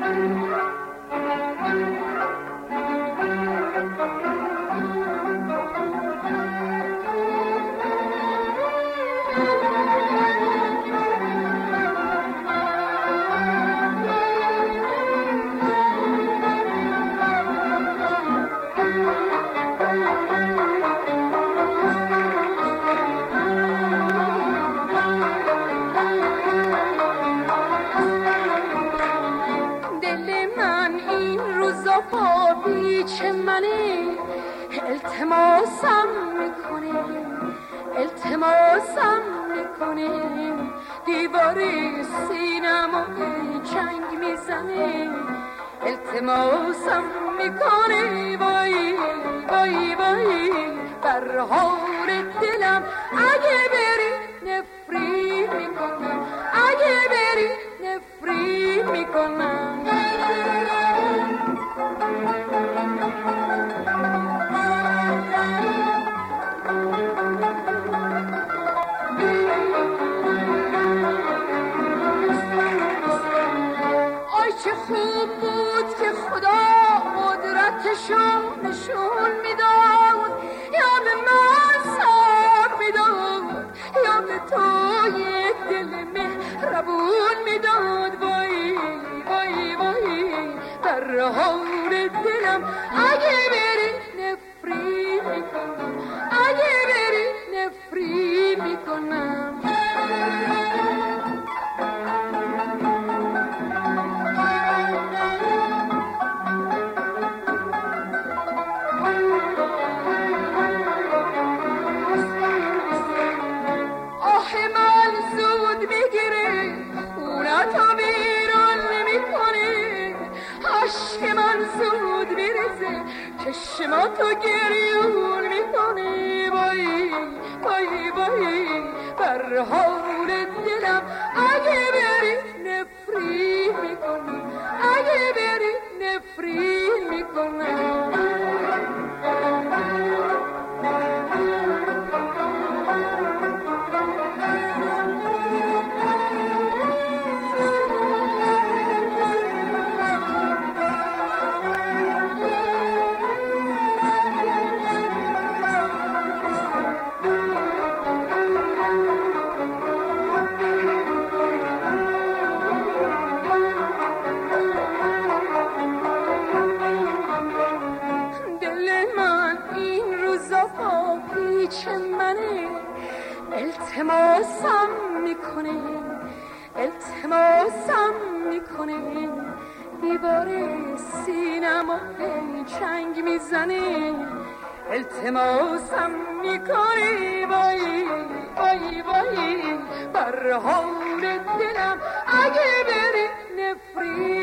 التماسم میکنه دیواری سینما چنگ میزنه التماسم میکنه وای وای وای بر حال دلم اگه بری نفری میکنم اگه بری نفری میکنم چه خوب بود که خدا قدرتشو نشون میداد یا به من صبر میداد یا به تو یک دل مهربون میداد وای وای وای در حال دلم اگه بری نفری میکنم اگه بری نفری میکنم چشماتو گریون میکنی وای وای وای بر حال دلم اگه بری نفری میکنی اگه بری نفری میکنم التماسم میکنه التماسم میکنه دیوار سینما چنگ میزنه التماسم میکنه وای وای وای بر حال دلم اگه بری نفری